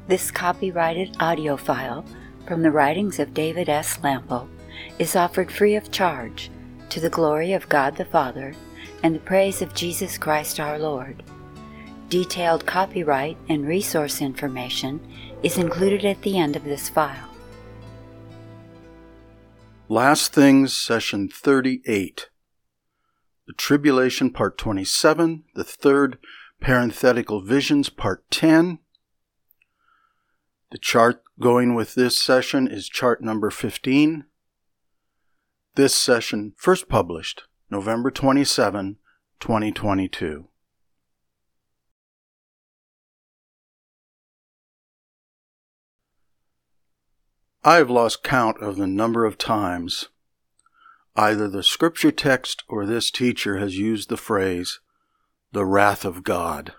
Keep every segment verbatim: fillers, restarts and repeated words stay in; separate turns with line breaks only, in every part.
This copyrighted audio file from the writings of David S. Lample is offered free of charge to the glory of God the Father and the praise of Jesus Christ our Lord. Detailed copyright and resource information is included at the end of this file.
Last Things, Session thirty-eight. The Tribulation, Part twenty-seven. The Third Parenthetical Visions, Part ten. The chart going with this session is chart number fifteen. This session first published November twenty-seventh, twenty twenty-two. I have lost count of the number of times either the scripture text or this teacher has used the phrase, the wrath of God.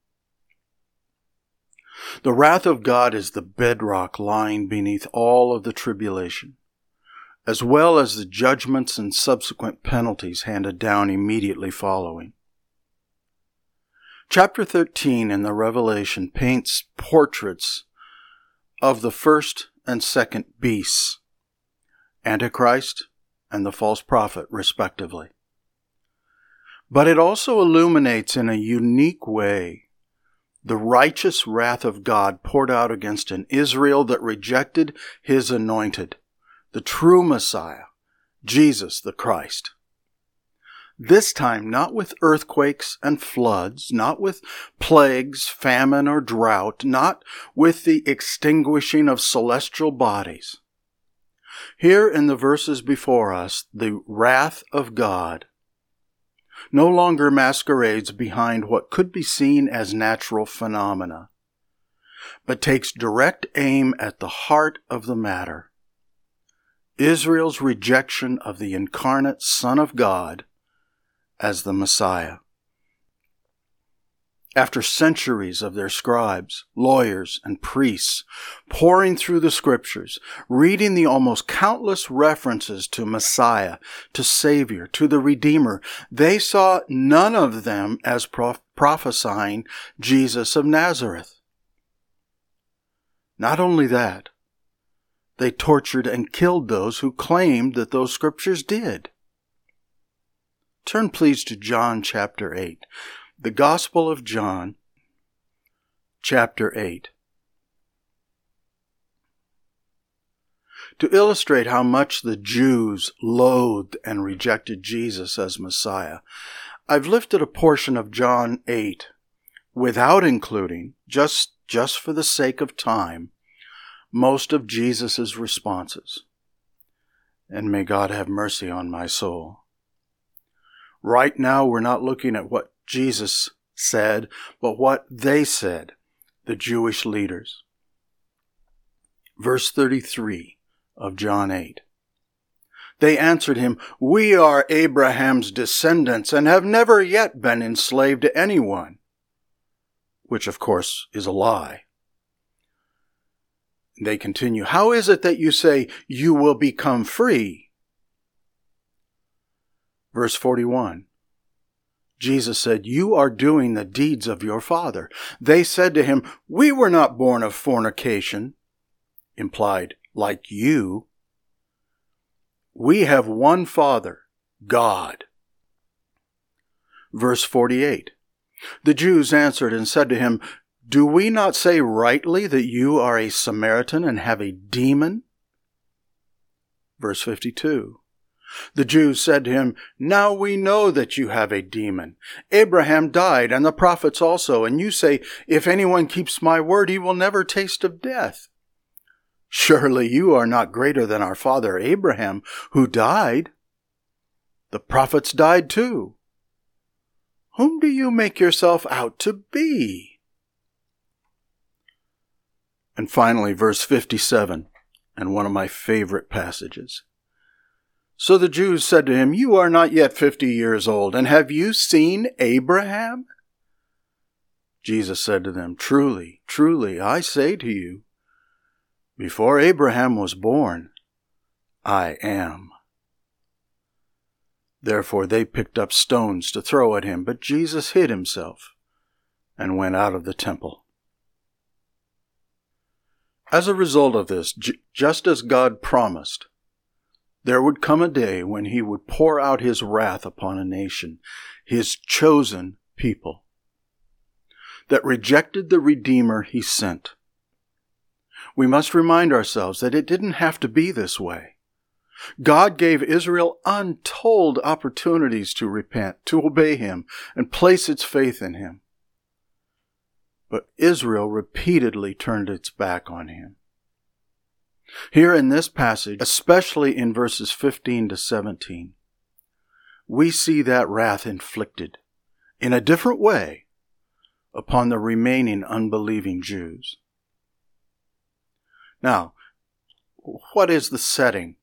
The wrath of God is the bedrock lying beneath all of the tribulation, as well as the judgments and subsequent penalties handed down immediately following. Chapter thirteen in the Revelation paints portraits of the first and second beasts, Antichrist and the false prophet, respectively. But it also illuminates in a unique way the righteous wrath of God poured out against an Israel that rejected his anointed, the true Messiah, Jesus the Christ. This time not with earthquakes and floods, not with plagues, famine, or drought, not with the extinguishing of celestial bodies. Here in the verses before us, the wrath of God no longer masquerades behind what could be seen as natural phenomena, but takes direct aim at the heart of the matter. Israel's rejection of the incarnate Son of God as the Messiah. After centuries of their scribes, lawyers, and priests poring through the scriptures, reading the almost countless references to Messiah, to Savior, to the Redeemer, they saw none of them as prof- prophesying Jesus of Nazareth. Not only that, they tortured and killed those who claimed that those scriptures did. Turn please to John chapter eight. The Gospel of John, chapter eight. To illustrate how much the Jews loathed and rejected Jesus as Messiah, I've lifted a portion of John eight without including, just, just for the sake of time, most of Jesus' responses. And may God have mercy on my soul. Right now, we're not looking at what Jesus said, but what they said, the Jewish leaders. Verse thirty-three of John eight. They answered him, "We are Abraham's descendants and have never yet been enslaved to anyone," which of course is a lie. They continue, "How is it that you say you will become free?" Verse forty-one. Jesus said, "You are doing the deeds of your father." They said to him, "We were not born of fornication," implied, like you. "We have one Father, God." Verse forty-eight. The Jews answered and said to him, "Do we not say rightly that you are a Samaritan and have a demon?" Verse fifty-two. The Jews said to him, "Now we know that you have a demon. Abraham died, and the prophets also, and you say, 'If anyone keeps my word, he will never taste of death.' Surely you are not greater than our father Abraham, who died. The prophets died too. Whom do you make yourself out to be?" And finally, verse fifty-seven, and one of my favorite passages. So the Jews said to him, "You are not yet fifty years old, and have you seen Abraham?" Jesus said to them, "Truly, truly, I say to you, before Abraham was born, I am." Therefore they picked up stones to throw at him, but Jesus hid himself and went out of the temple. As a result of this, j- just as God promised, there would come a day when he would pour out his wrath upon a nation, his chosen people, that rejected the Redeemer he sent. We must remind ourselves that it didn't have to be this way. God gave Israel untold opportunities to repent, to obey him, and place its faith in him. But Israel repeatedly turned its back on him. Here in this passage, especially in verses fifteen to seventeen, we see that wrath inflicted in a different way upon the remaining unbelieving Jews. Now, what is the setting?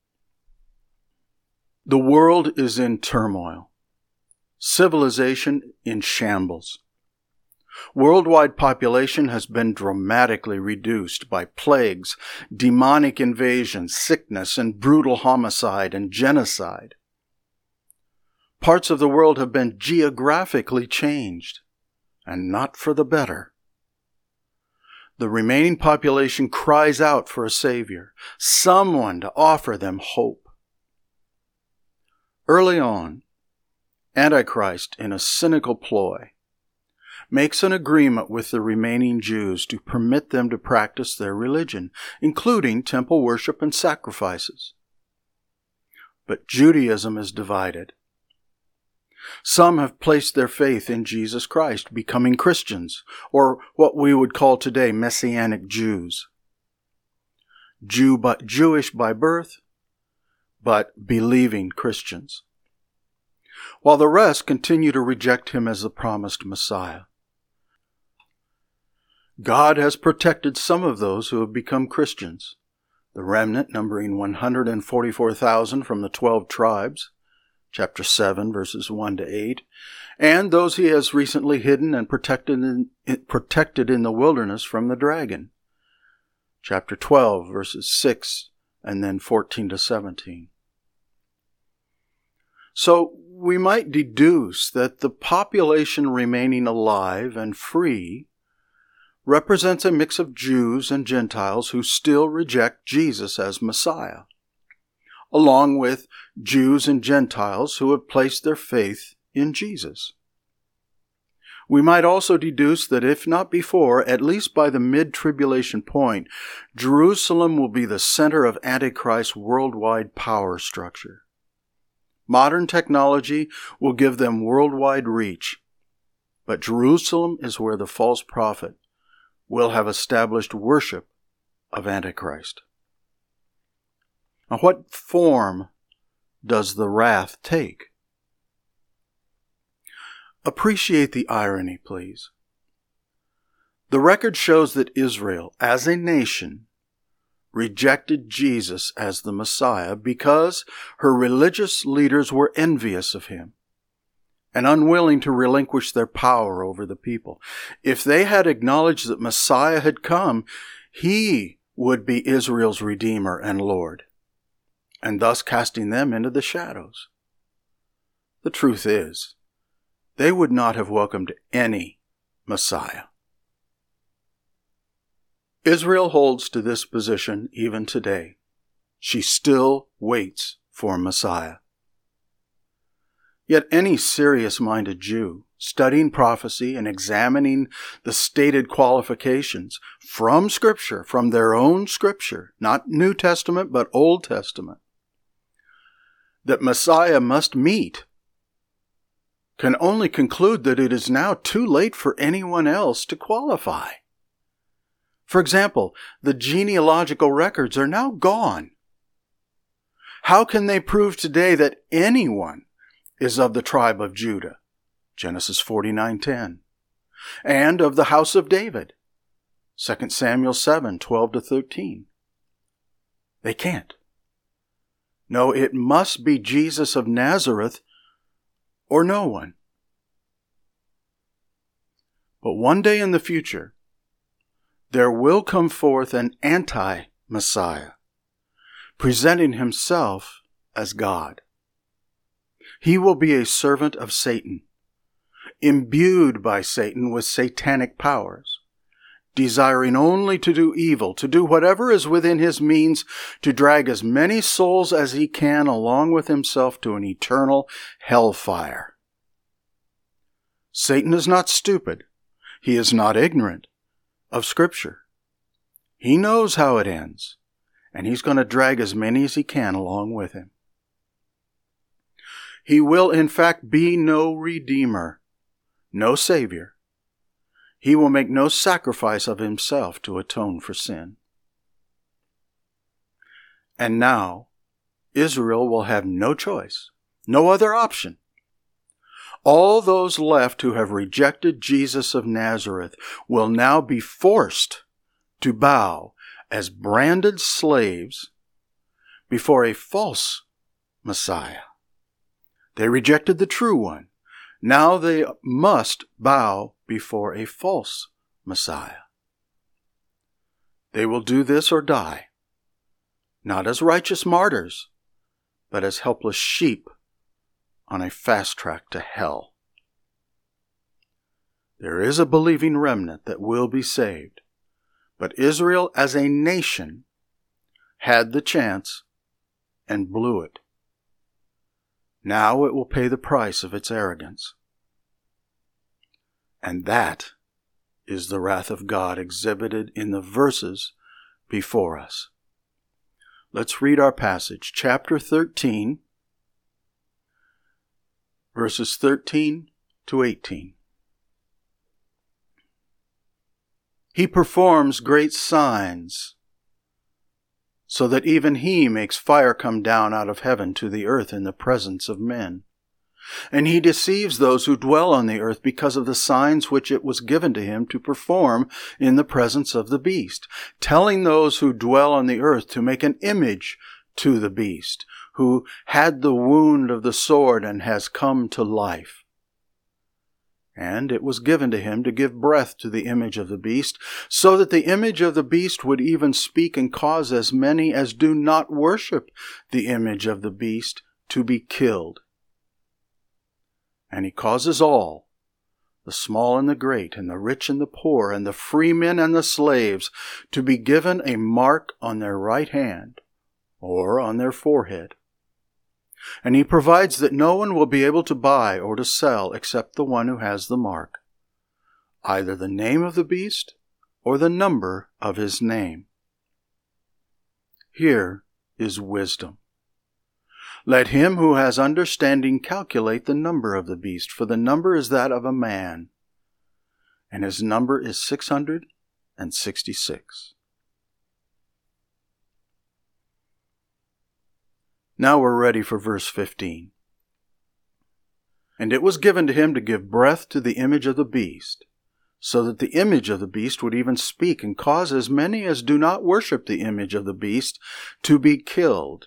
The world is in turmoil. Civilization in shambles. Worldwide population has been dramatically reduced by plagues, demonic invasion, sickness, and brutal homicide and genocide. Parts of the world have been geographically changed, and not for the better. The remaining population cries out for a Savior, someone to offer them hope. Early on, Antichrist, in a cynical ploy, makes an agreement with the remaining Jews to permit them to practice their religion, including temple worship and sacrifices. But Judaism is divided. Some have placed their faith in Jesus Christ, becoming Christians, or what we would call today Messianic Jews. Jew but Jewish by birth, but believing Christians. While the rest continue to reject him as the promised Messiah. God has protected some of those who have become Christians, the remnant numbering one hundred forty-four thousand from the twelve tribes, chapter seven, verses one to eight, and those he has recently hidden and protected in, protected in the wilderness from the dragon, chapter twelve, verses six, and then fourteen to seventeen. So we might deduce that the population remaining alive and free represents a mix of Jews and Gentiles who still reject Jesus as Messiah, along with Jews and Gentiles who have placed their faith in Jesus. We might also deduce that if not before, at least by the mid-tribulation point, Jerusalem will be the center of Antichrist's worldwide power structure. Modern technology will give them worldwide reach, but Jerusalem is where the false prophet will have established worship of Antichrist. Now, what form does the wrath take? Appreciate the irony, please. The record shows that Israel, as a nation, rejected Jesus as the Messiah because her religious leaders were envious of him and unwilling to relinquish their power over the people. If they had acknowledged that Messiah had come, he would be Israel's Redeemer and Lord, and thus casting them into the shadows. The truth is, they would not have welcomed any Messiah. Israel holds to this position even today. She still waits for Messiah. Yet any serious-minded Jew, studying prophecy and examining the stated qualifications from Scripture, from their own Scripture, not New Testament but Old Testament, that Messiah must meet, can only conclude that it is now too late for anyone else to qualify. For example, the genealogical records are now gone. How can they prove today that anyone is of the tribe of Judah, Genesis forty-nine ten, and of the house of David, Second Samuel seven twelve to thirteen? They can't. No, it must be Jesus of Nazareth or no one. But one day in the future, there will come forth an anti-Messiah, presenting himself as God. He will be a servant of Satan, imbued by Satan with satanic powers, desiring only to do evil, to do whatever is within his means, to drag as many souls as he can along with himself to an eternal hellfire. Satan is not stupid. He is not ignorant of Scripture. He knows how it ends, and he's going to drag as many as he can along with him. He will, in fact, be no Redeemer, no Savior. He will make no sacrifice of himself to atone for sin. And now, Israel will have no choice, no other option. All those left who have rejected Jesus of Nazareth will now be forced to bow as branded slaves before a false Messiah. They rejected the true one. Now they must bow before a false Messiah. They will do this or die, not as righteous martyrs, but as helpless sheep on a fast track to hell. There is a believing remnant that will be saved, but Israel as a nation had the chance and blew it. Now it will pay the price of its arrogance. And that is the wrath of God exhibited in the verses before us. Let's read our passage, chapter thirteen, verses thirteen to eighteen. He performs great signs, so that even he makes fire come down out of heaven to the earth in the presence of men. And he deceives those who dwell on the earth because of the signs which it was given to him to perform in the presence of the beast, telling those who dwell on the earth to make an image to the beast, who had the wound of the sword and has come to life. And it was given to him to give breath to the image of the beast, so that the image of the beast would even speak and cause as many as do not worship the image of the beast to be killed. And he causes all, the small and the great, and the rich and the poor, and the freemen and the slaves, to be given a mark on their right hand or on their forehead. And he provides that no one will be able to buy or to sell except the one who has the mark, either the name of the beast or the number of his name. Here is wisdom. Let him who has understanding calculate the number of the beast, for the number is that of a man, and his number is six hundred and sixty-six. Now we're ready for verse fifteen. And it was given to him to give breath to the image of the beast, so that the image of the beast would even speak and cause as many as do not worship the image of the beast to be killed.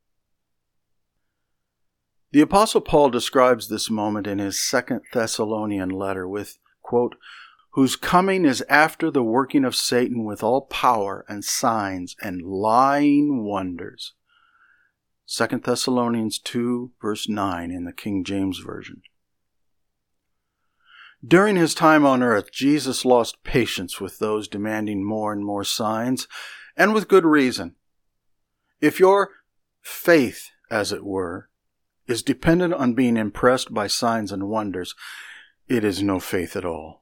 The Apostle Paul describes this moment in his Second Thessalonian letter with, quote, whose coming is after the working of Satan with all power and signs and lying wonders. Second Thessalonians two, verse nine in the King James Version. During his time on earth, Jesus lost patience with those demanding more and more signs, and with good reason. If your faith, as it were, is dependent on being impressed by signs and wonders, it is no faith at all.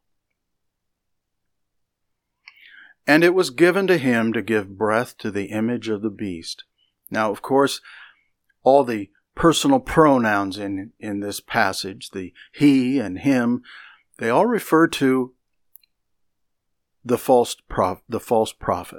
And it was given to him to give breath to the image of the beast. Now, of course, all the personal pronouns in, in this passage, the he and him, they all refer to the false prof, the false prophet.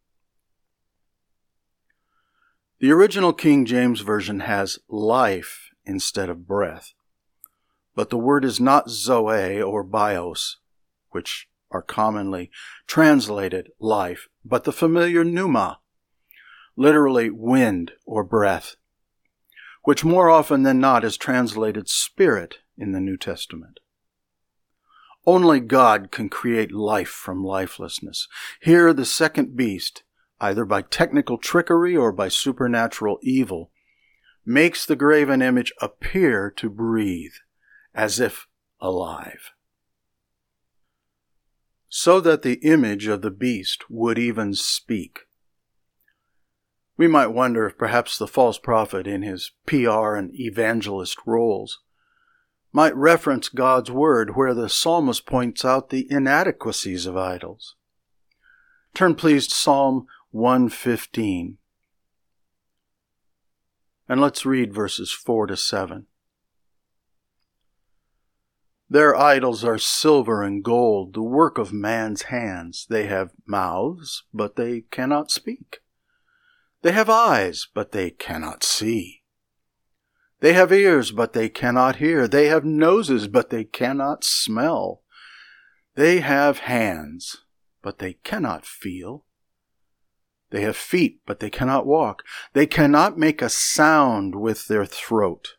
The original King James Version has life instead of breath, but the word is not zoe or bios, which are commonly translated life, but the familiar pneuma, literally wind or breath, which more often than not is translated spirit in the New Testament. Only God can create life from lifelessness. Here, the second beast, either by technical trickery or by supernatural evil, makes the graven image appear to breathe, as if alive. so that the image of the beast would even speak. We might wonder if perhaps the false prophet, in his P R and evangelist roles, might reference God's word where the psalmist points out the inadequacies of idols. Turn please to Psalm one fifteen. And let's read verses four to seven. Their idols are silver and gold, the work of man's hands. They have mouths, but they cannot speak. They have eyes, but they cannot see. They have ears, but they cannot hear. They have noses, but they cannot smell. They have hands, but they cannot feel. They have feet, but they cannot walk. They cannot make a sound with their throat.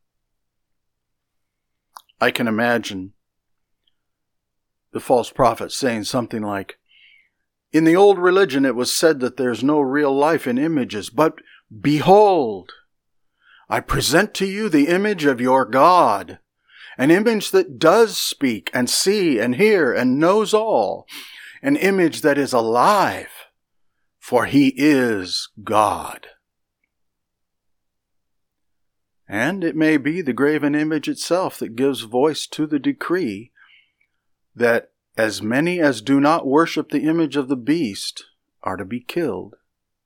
I can imagine the false prophet saying something like, in the old religion it was said that there's no real life in images, but behold, I present to you the image of your God, an image that does speak and see and hear and knows all, an image that is alive, for he is God. And it may be the graven image itself that gives voice to the decree that as many as do not worship the image of the beast are to be killed.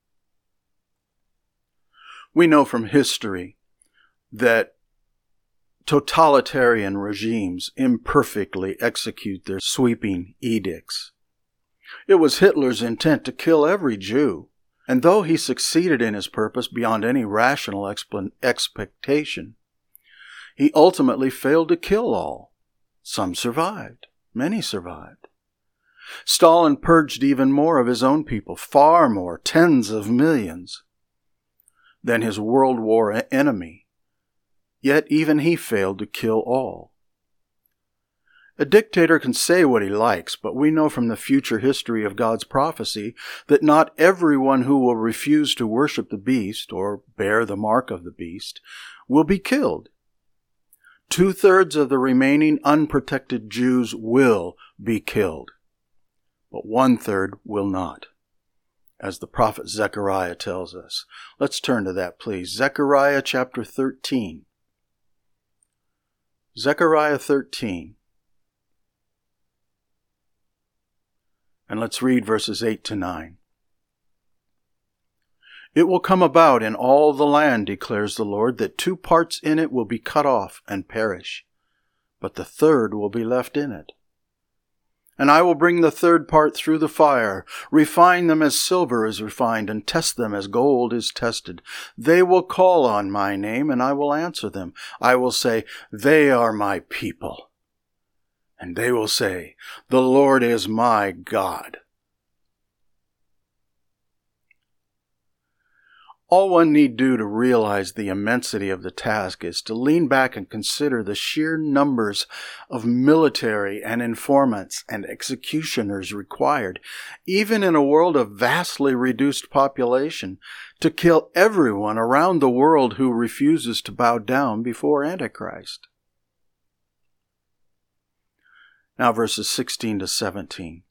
We know from history that totalitarian regimes imperfectly execute their sweeping edicts. It was Hitler's intent to kill every Jew, and though he succeeded in his purpose beyond any rational expl- expectation, he ultimately failed to kill all. Some survived. Many survived. Stalin purged even more of his own people, far more, tens of millions, than his World War enemy. Yet even he failed to kill all. A dictator can say what he likes, but we know from the future history of God's prophecy that not everyone who will refuse to worship the beast or bear the mark of the beast will be killed. Two-thirds of the remaining unprotected Jews will be killed, but one-third will not, as the prophet Zechariah tells us. Let's turn to that, please. Zechariah chapter thirteen. Zechariah thirteen. And let's read verses eight to nine. It will come about in all the land, declares the Lord, that two parts in it will be cut off and perish, but the third will be left in it. And I will bring the third part through the fire, refine them as silver is refined, and test them as gold is tested. They will call on my name, and I will answer them. I will say, they are my people. And they will say, the Lord is my God. All one need do to realize the immensity of the task is to lean back and consider the sheer numbers of military and informants and executioners required, even in a world of vastly reduced population, to kill everyone around the world who refuses to bow down before Antichrist. Now verses sixteen to seventeen.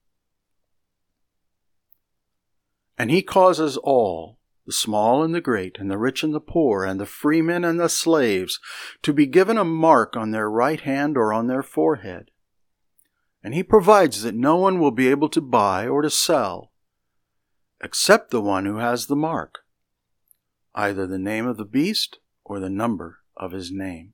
And he causes all, the small and the great, and the rich and the poor, and the freemen and the slaves, to be given a mark on their right hand or on their forehead. And he provides that no one will be able to buy or to sell, except the one who has the mark, either the name of the beast or the number of his name.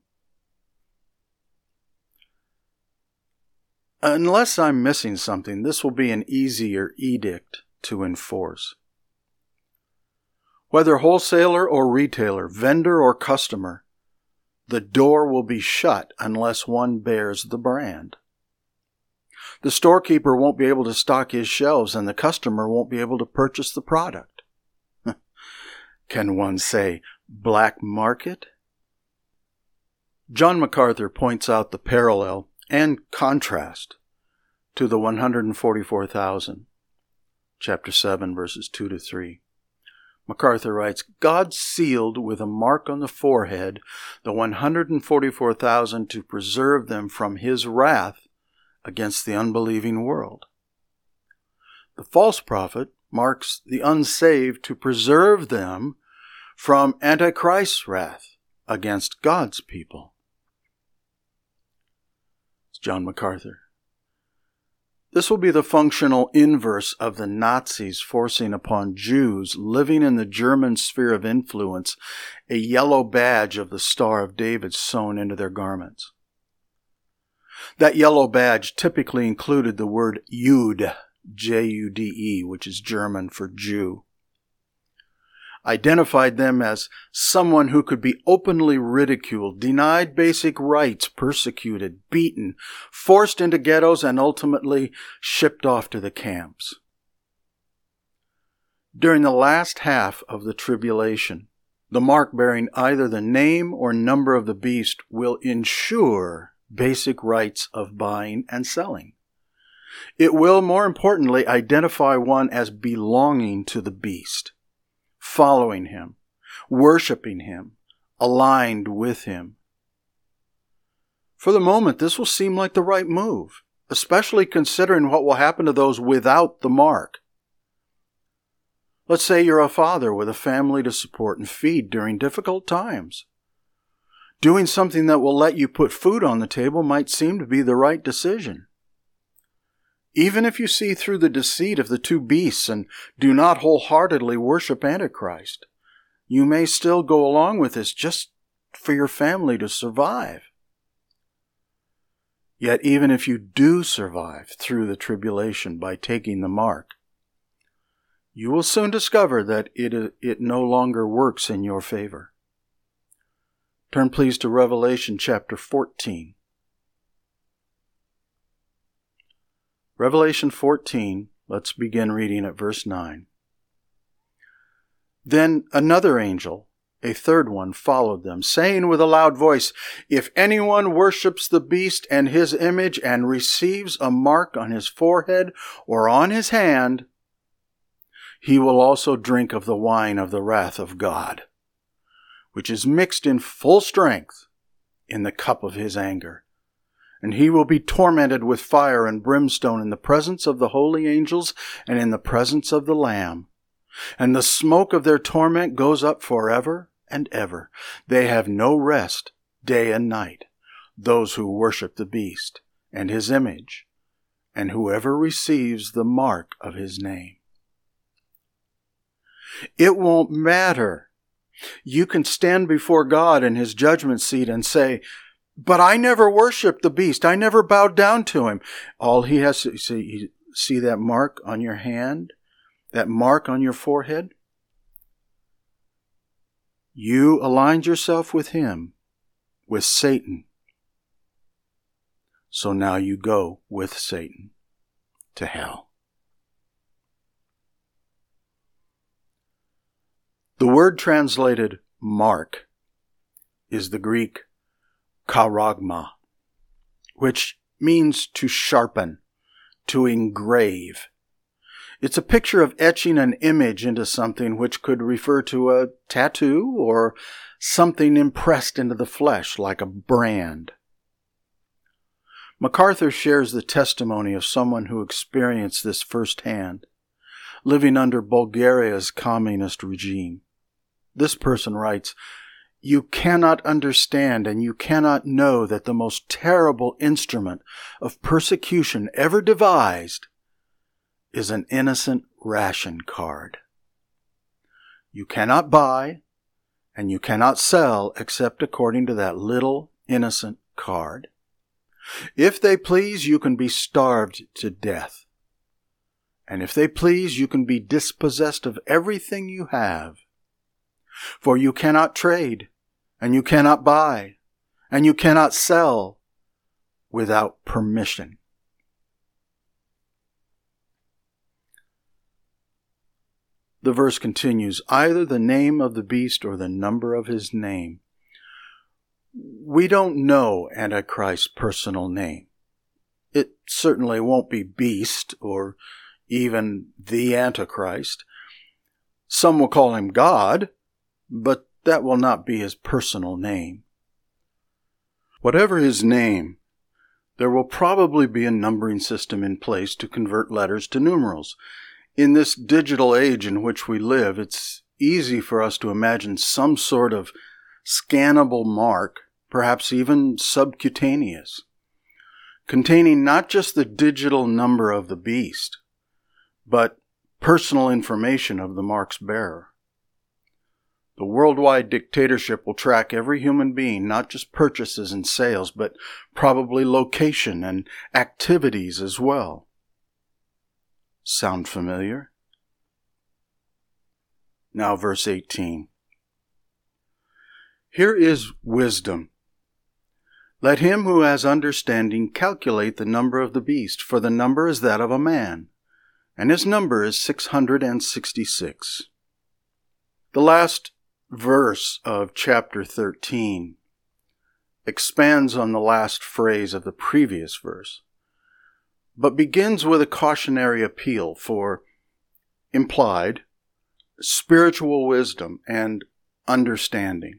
Unless I'm missing something, this will be an easier edict to enforce. Whether wholesaler or retailer, vendor or customer, the door will be shut unless one bears the brand. The storekeeper won't be able to stock his shelves, and the customer won't be able to purchase the product. Can one say black market? John MacArthur points out the parallel and contrast to the one hundred forty-four thousand, chapter seven, verses two to three. MacArthur writes, God sealed with a mark on the forehead the one hundred forty-four thousand to preserve them from his wrath against the unbelieving world. The false prophet marks the unsaved to preserve them from Antichrist's wrath against God's people. It's John MacArthur. This will be the functional inverse of the Nazis forcing upon Jews living in the German sphere of influence a yellow badge of the Star of David sewn into their garments. That yellow badge typically included the word Jude, J U D E, which is German for Jew. Identified them as someone who could be openly ridiculed, denied basic rights, persecuted, beaten, forced into ghettos, and ultimately shipped off to the camps. During the last half of the tribulation, the mark bearing either the name or number of the beast will ensure basic rights of buying and selling. It will, more importantly, identify one as belonging to the beast, following him, worshiping him, aligned with him. For the moment, this will seem like the right move, especially considering what will happen to those without the mark. Let's say you're a father with a family to support and feed during difficult times. Doing something that will let you put food on the table might seem to be the right decision. Even if you see through the deceit of the two beasts and do not wholeheartedly worship Antichrist, you may still go along with this just for your family to survive. Yet even if you do survive through the tribulation by taking the mark, you will soon discover that it, it no longer works in your favor. Turn please to Revelation chapter fourteen. Revelation fourteen, let's begin reading at verse nine. Then another angel, a third one, followed them, saying with a loud voice, "If anyone worships the beast and his image and receives a mark on his forehead or on his hand, he will also drink of the wine of the wrath of God, which is mixed in full strength in the cup of his anger. And he will be tormented with fire and brimstone in the presence of the holy angels and in the presence of the Lamb. And the smoke of their torment goes up forever and ever. They have no rest day and night, those who worship the beast and his image, and whoever receives the mark of his name." It won't matter. You can stand before God in his judgment seat and say, "But I never worshiped the beast. I never bowed down to him." All he has to see, see that mark on your hand, that mark on your forehead? You aligned yourself with him, with Satan. So now you go with Satan to hell. The word translated mark is the Greek charagma, which means to sharpen, to engrave. It's a picture of etching an image into something, which could refer to a tattoo or something impressed into the flesh like a brand. MacArthur shares the testimony of someone who experienced this firsthand, living under Bulgaria's communist regime. This person writes, "You cannot understand and you cannot know that the most terrible instrument of persecution ever devised is an innocent ration card. You cannot buy and you cannot sell except according to that little innocent card. If they please, you can be starved to death. And if they please, you can be dispossessed of everything you have. For you cannot trade, and you cannot buy, and you cannot sell without permission." The verse continues, "Either the name of the beast or the number of his name." We don't know Antichrist's personal name. It certainly won't be beast or even the Antichrist. Some will call him God, but that will not be his personal name. Whatever his name, there will probably be a numbering system in place to convert letters to numerals. In this digital age in which we live, it's easy for us to imagine some sort of scannable mark, perhaps even subcutaneous, containing not just the digital number of the beast, but personal information of the mark's bearer. The worldwide dictatorship will track every human being, not just purchases and sales, but probably location and activities as well. Sound familiar? Now verse eighteen. Here is wisdom. Let him who has understanding calculate the number of the beast, for the number is that of a man, and his number is six hundred and sixty-six. The last verse of chapter thirteen expands on the last phrase of the previous verse, but begins with a cautionary appeal for implied spiritual wisdom and understanding.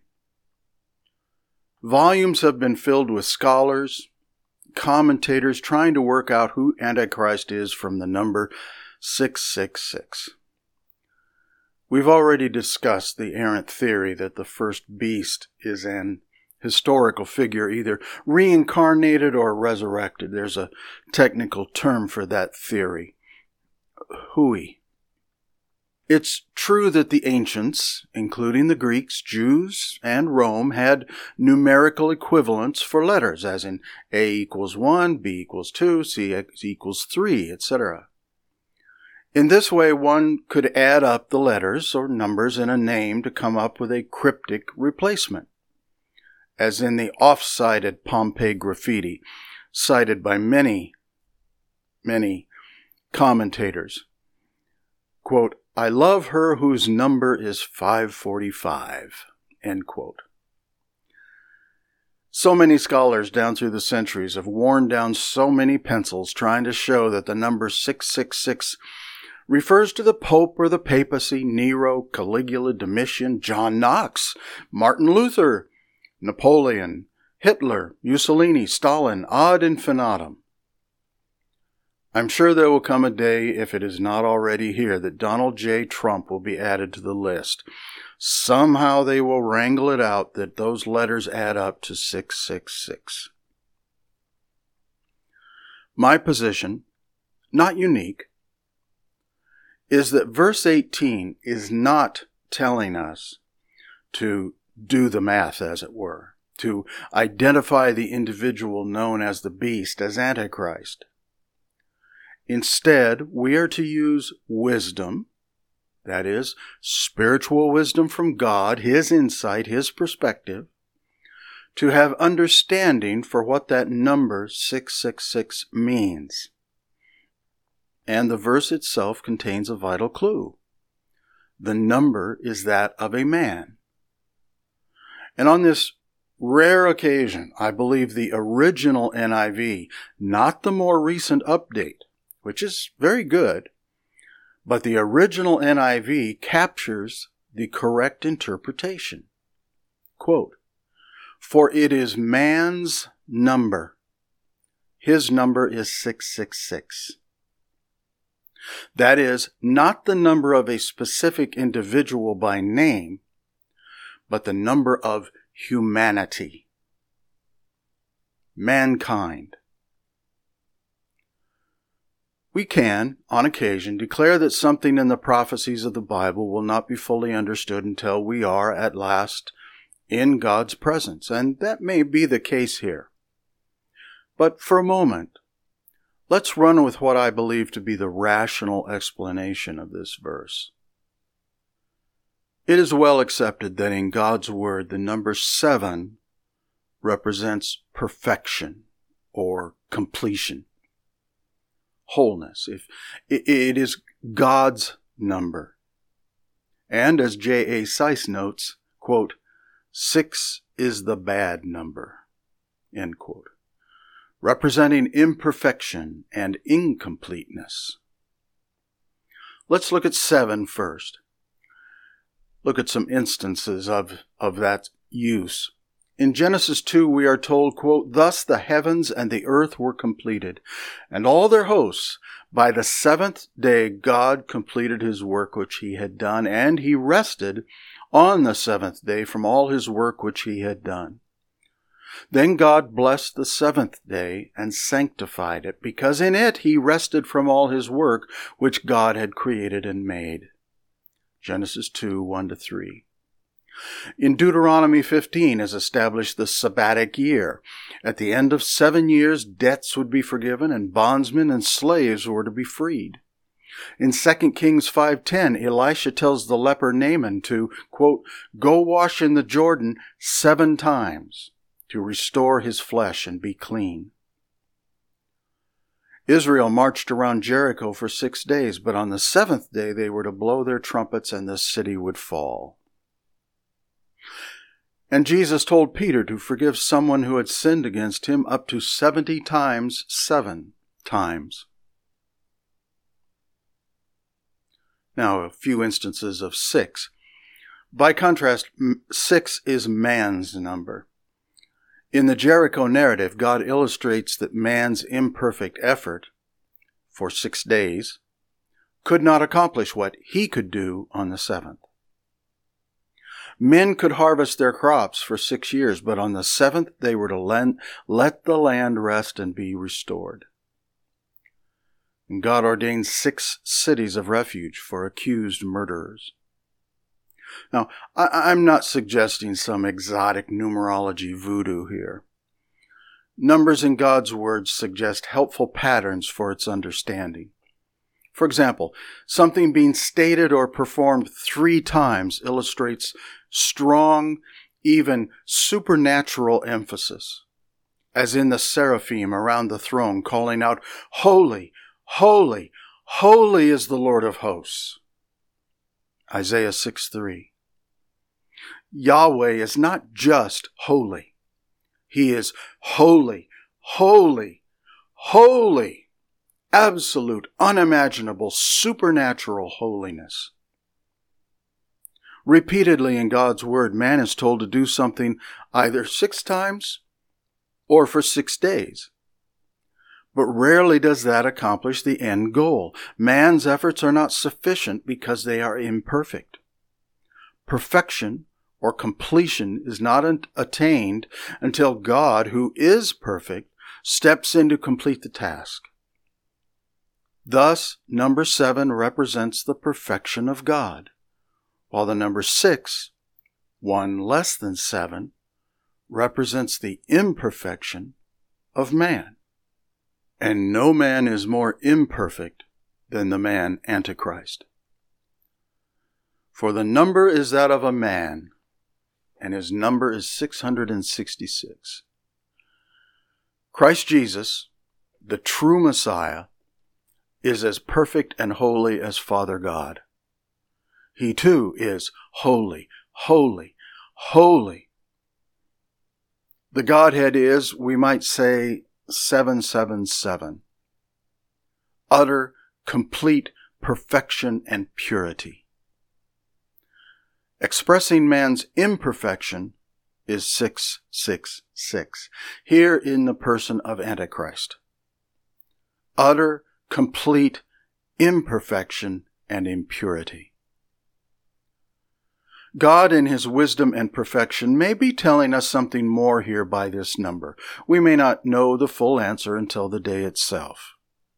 Volumes have been filled with scholars, commentators trying to work out who Antichrist is from the number six six six. We've already discussed the errant theory that the first beast is an historical figure, either reincarnated or resurrected. There's a technical term for that theory, hui. It's true that the ancients, including the Greeks, Jews, and Rome, had numerical equivalents for letters, as in A equals one, B equals two, C equals three, et cetera. In this way, one could add up the letters or numbers in a name to come up with a cryptic replacement, as in the off-sided Pompeii graffiti, cited by many, many commentators. Quote, I love her whose number is five forty-five, end quote. So many scholars down through the centuries have worn down so many pencils trying to show that the number six six six refers to the Pope or the papacy, Nero, Caligula, Domitian, John Knox, Martin Luther, Napoleon, Hitler, Mussolini, Stalin, ad infinitum. I'm sure there will come a day, if it is not already here, that Donald J. Trump will be added to the list. Somehow they will wrangle it out that those letters add up to six six six. My position, not unique, is that verse eighteen is not telling us to do the math, as it were, to identify the individual known as the beast as Antichrist. Instead, we are to use wisdom, that is, spiritual wisdom from God, His insight, His perspective, to have understanding for what that number six six six means. And the verse itself contains a vital clue. The number is that of a man. And on this rare occasion, I believe the original N I V, not the more recent update, which is very good, but the original N I V captures the correct interpretation. Quote, for it is man's number. His number is six six six. That is, not the number of a specific individual by name, but the number of humanity, mankind. We can, on occasion, declare that something in the prophecies of the Bible will not be fully understood until we are, at last, in God's presence, and that may be the case here. But for a moment, let's run with what I believe to be the rational explanation of this verse. It is well accepted that in God's Word, the number seven represents perfection or completion. Wholeness. If it is God's number. And as J A Seiss notes, quote, six is the bad number, end quote, representing imperfection and incompleteness. Let's look at seven first. Look at some instances of, of that use. In Genesis two, we are told, quote, "Thus the heavens and the earth were completed, and all their hosts. By the seventh day God completed his work which he had done, and he rested on the seventh day from all his work which he had done. Then God blessed the seventh day and sanctified it, because in it he rested from all his work which God had created and made." Genesis two, one to three. In Deuteronomy fifteen is established the sabbatic year. At the end of seven years, debts would be forgiven, and bondsmen and slaves were to be freed. In Second Kings five ten, Elisha tells the leper Naaman to, quote, "Go wash in the Jordan seven times to restore his flesh and be clean." Israel marched around Jericho for six days, but on the seventh day they were to blow their trumpets and the city would fall. And Jesus told Peter to forgive someone who had sinned against him up to seventy times seven times. Now, a few instances of six. By contrast, six is man's number. In the Jericho narrative, God illustrates that man's imperfect effort for six days could not accomplish what he could do on the seventh. Men could harvest their crops for six years, but on the seventh they were to lend, let the land rest and be restored. And God ordained six cities of refuge for accused murderers. Now, I, I'm not suggesting some exotic numerology voodoo here. Numbers in God's Word suggest helpful patterns for its understanding. For example, something being stated or performed three times illustrates strong, even supernatural emphasis, as in the seraphim around the throne calling out, "Holy, holy, holy is the Lord of hosts." Isaiah six three. Yahweh is not just holy. He is holy, holy, holy. Absolute, unimaginable, supernatural holiness. Repeatedly in God's Word, man is told to do something either six times or for six days. But rarely does that accomplish the end goal. Man's efforts are not sufficient because they are imperfect. Perfection or completion is not attained until God, who is perfect, steps in to complete the task. Thus, number seven represents the perfection of God, while the number six, one less than seven, represents the imperfection of man. And no man is more imperfect than the man Antichrist. For the number is that of a man, and his number is six hundred sixty-six. Christ Jesus, the true Messiah, is as perfect and holy as Father God. He too is holy, holy, holy. The Godhead is, we might say, seven seven seven. Utter, complete perfection and purity. Expressing man's imperfection is six six six, here in the person of Antichrist. Utter, complete imperfection and impurity. God, in his wisdom and perfection, may be telling us something more here by this number. We may not know the full answer until the day itself.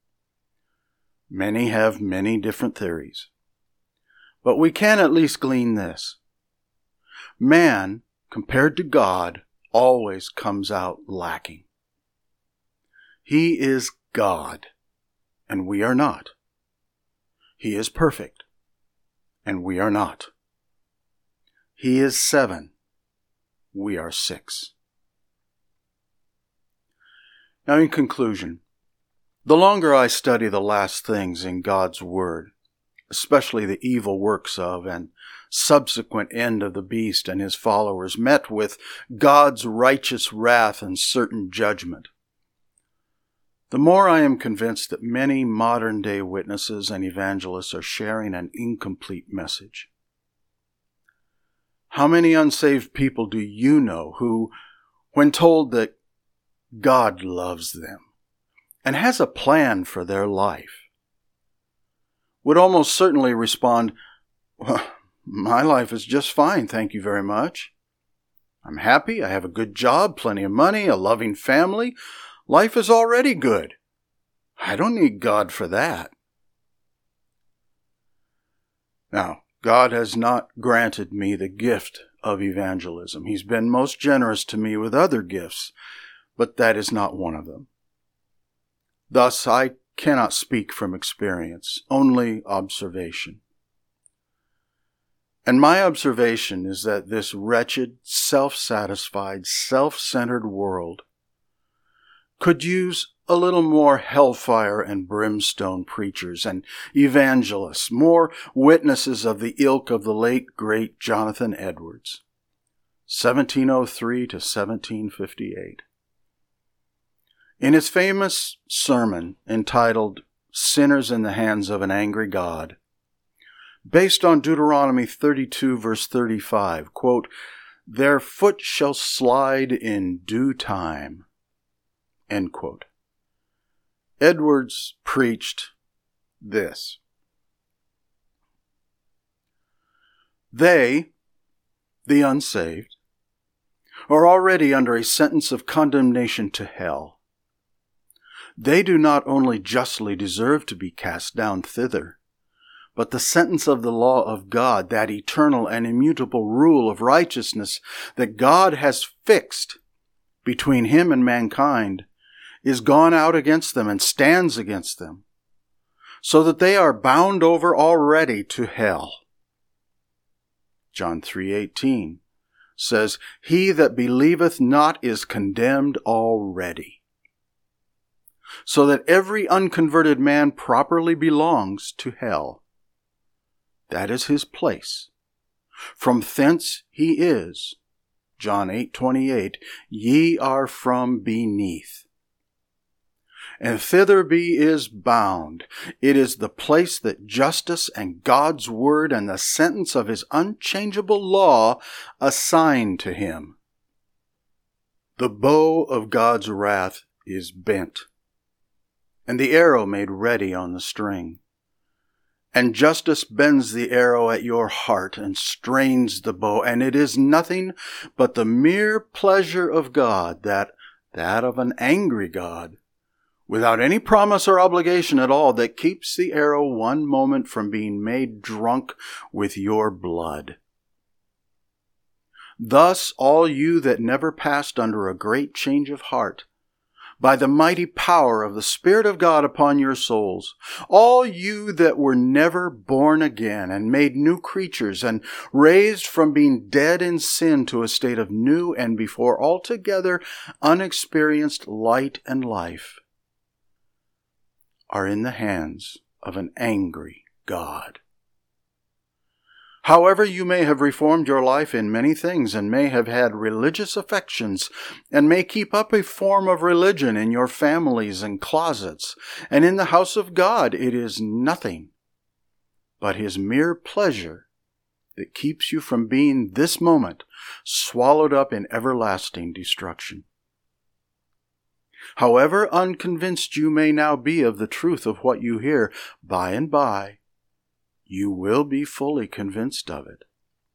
Many have many different theories. But we can at least glean this. Man, compared to God, always comes out lacking. He is God, and we are not. He is perfect, and we are not. He is seven, we are six. Now, in conclusion, the longer I study the last things in God's Word, especially the evil works of and subsequent end of the beast and his followers, met with God's righteous wrath and certain judgment, the more I am convinced that many modern-day witnesses and evangelists are sharing an incomplete message. How many unsaved people do you know who, when told that God loves them and has a plan for their life, would almost certainly respond, "Well, my life is just fine, thank you very much. I'm happy, I have a good job, plenty of money, a loving family. Life is already good. I don't need God for that." Now, God has not granted me the gift of evangelism. He's been most generous to me with other gifts, but that is not one of them. Thus, I cannot speak from experience, only observation. And my observation is that this wretched, self-satisfied, self-centered world could use a little more hellfire and brimstone preachers and evangelists, more witnesses of the ilk of the late, great Jonathan Edwards, seventeen oh three to seventeen fifty-eight. In his famous sermon entitled Sinners in the Hands of an Angry God, based on Deuteronomy thirty-two, verse thirty-five, quote, "Their foot shall slide in due time," end quote. Edwards preached this: "They, the unsaved, are already under a sentence of condemnation to hell. They do not only justly deserve to be cast down thither, but the sentence of the law of God, that eternal and immutable rule of righteousness that God has fixed between him and mankind, is gone out against them and stands against them, so that they are bound over already to hell." John three eighteen says, "He that believeth not is condemned already," so that every unconverted man properly belongs to hell. That is his place. From thence he is, John eight twenty-eight, "Ye are from beneath." And thither be is bound. It is the place that justice and God's word and the sentence of his unchangeable law assign to him. The bow of God's wrath is bent, and the arrow made ready on the string. And justice bends the arrow at your heart and strains the bow, and it is nothing but the mere pleasure of God, that, that of an angry God, without any promise or obligation at all, that keeps the arrow one moment from being made drunk with your blood. Thus all you that never passed under a great change of heart, by the mighty power of the Spirit of God upon your souls, all you that were never born again and made new creatures and raised from being dead in sin to a state of new and before altogether unexperienced light and life, are in the hands of an angry God. However, you may have reformed your life in many things and may have had religious affections and may keep up a form of religion in your families and closets, and in the house of God it is nothing but his mere pleasure that keeps you from being this moment swallowed up in everlasting destruction. However unconvinced you may now be of the truth of what you hear, by and by you will be fully convinced of it.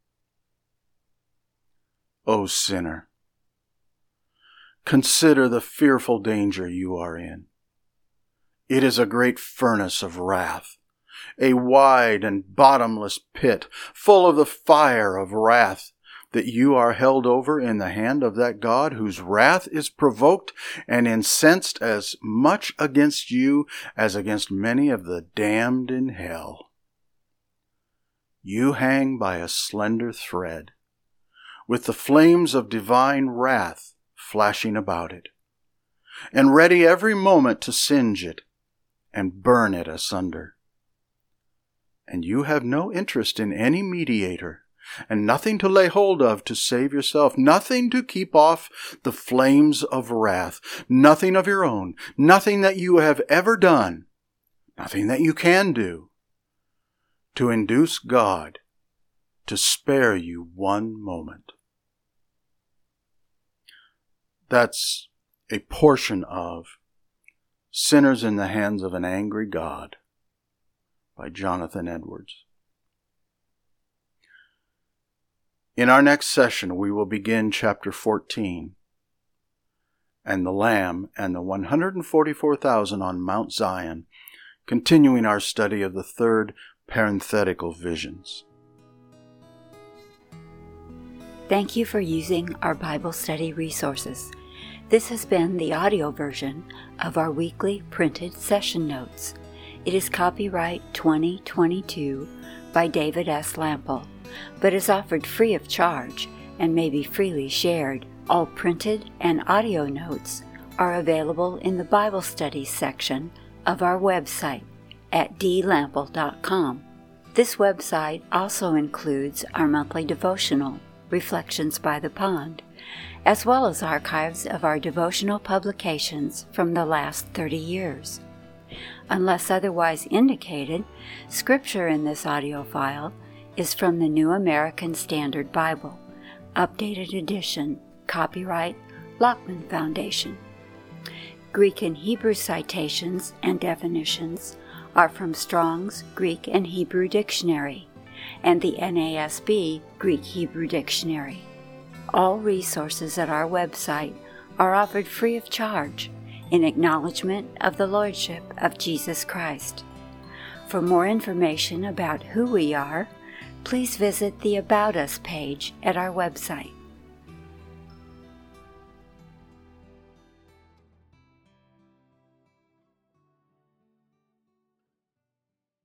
O sinner, consider the fearful danger you are in. It is a great furnace of wrath, a wide and bottomless pit, full of the fire of wrath, that you are held over in the hand of that God whose wrath is provoked and incensed as much against you as against many of the damned in hell. You hang by a slender thread, with the flames of divine wrath flashing about it, and ready every moment to singe it and burn it asunder. And you have no interest in any mediator, and nothing to lay hold of to save yourself, nothing to keep off the flames of wrath, nothing of your own, nothing that you have ever done, nothing that you can do, to induce God to spare you one moment. That's a portion of Sinners in the Hands of an Angry God by Jonathan Edwards. In our next session, we will begin chapter fourteen, and the Lamb and the one hundred forty-four thousand on Mount Zion, continuing our study of the third parenthetical visions.
Thank you for using our Bible study resources. This has been the audio version of our weekly printed session notes. It is copyright twenty twenty-two by David S. Lample, but is offered free of charge and may be freely shared. All printed and audio notes are available in the Bible Studies section of our website at d lample dot com. This website also includes our monthly devotional, Reflections by the Pond, as well as archives of our devotional publications from the last thirty years. Unless otherwise indicated, scripture in this audio file is from the New American Standard Bible, updated edition, copyright Lockman Foundation. Greek and Hebrew citations and definitions are from Strong's Greek and Hebrew Dictionary and the N A S B Greek-Hebrew Dictionary. All resources at our website are offered free of charge in acknowledgement of the Lordship of Jesus Christ. For more information about who we are, please visit the About Us page at our website.